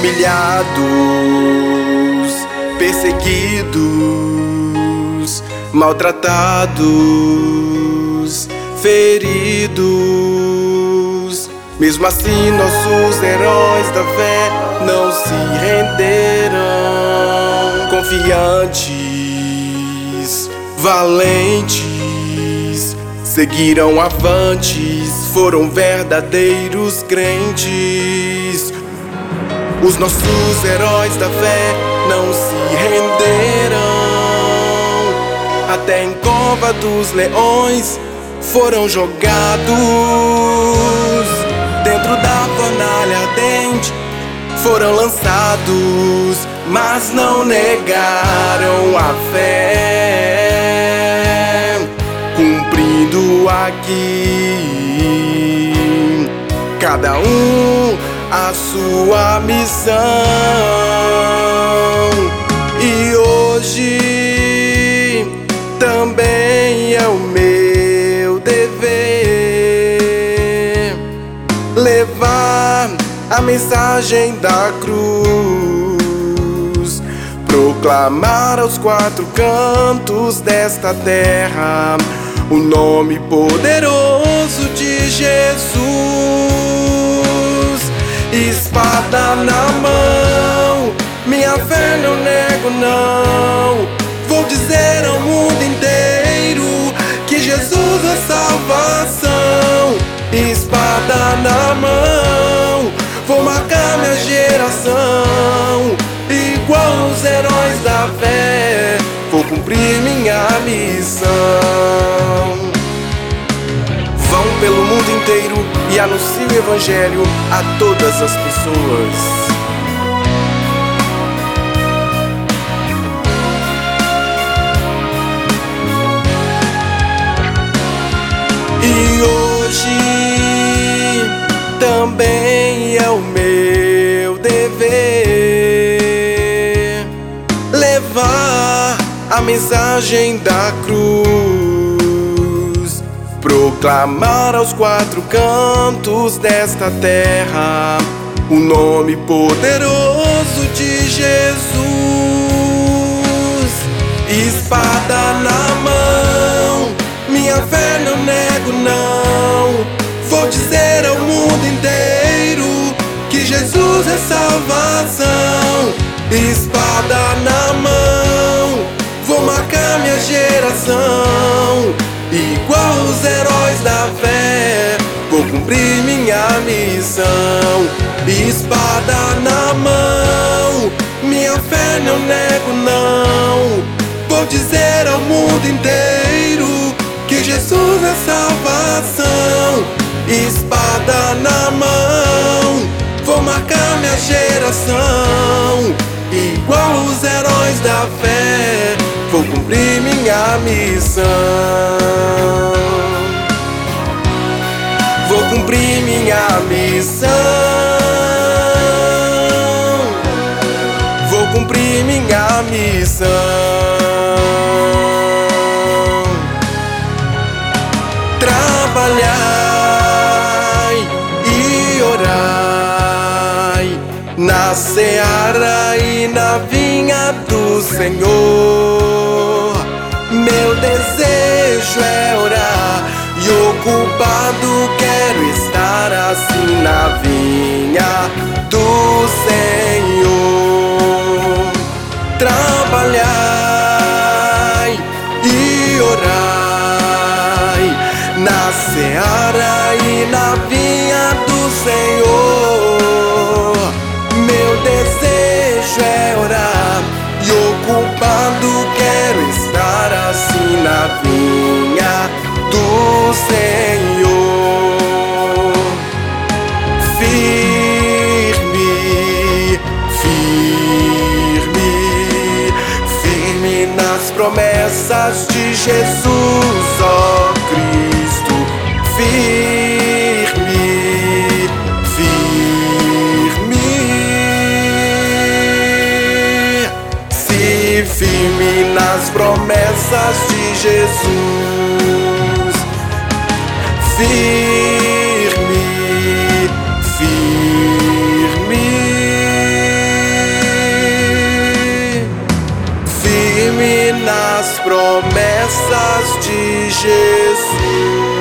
humilhados, perseguidos, maltratados, feridos. Mesmo assim, nossos heróis da fé não se renderam. Confiantes, valentes, seguiram avantes, foram verdadeiros crentes. Os nossos heróis da fé não se renderam. Até em cova dos leões foram jogados. Dentro da fornalha ardente foram lançados, mas não negaram a fé, cumprindo aqui cada um a sua missão. E hoje também é o meu dever levar a mensagem da cruz, proclamar aos quatro cantos desta terra o nome poderoso de Jesus. Espada na mão, minha fé não nego não. Vou dizer ao mundo inteiro que Jesus é salvação. Espada na mão, vou marcar minha geração. Igual os heróis da fé, vou cumprir minha missão. Vão pelo mundo inteiro e anunciem o evangelho a todas as pessoas. E hoje também é o meu dever levar a mensagem da cruz, proclamar aos quatro cantos desta terra o nome poderoso de Jesus. Espada na mão, minha fé não nego não. Vou dizer ao mundo inteiro que Jesus é salvação. Espada na mão, vou marcar minha geração. Igual os heróis da fé, vou cumprir minha missão. Espada na mão, minha fé não nego não. Vou dizer ao mundo inteiro que Jesus é salvação. Espada na mão, vou marcar minha geração. Igual os heróis da fé, vou cumprir minha missão. Vou cumprir minha missão. Vou cumprir minha missão. Trabalhai e orai na seara e na vinha do Senhor. Meu desejo é orar e ocupado quero estar assim na vinha do Senhor. Trabalhai e orai na seara e na vinha do Senhor. Meu desejo é orar e ocupado quero estar assim na vinha do Senhor. Firme, firme, firme nas promessas de Jesus, ó Cristo. Firme, firme, se firme nas promessas de Jesus. Firme, firme, nas promessas de Jesus.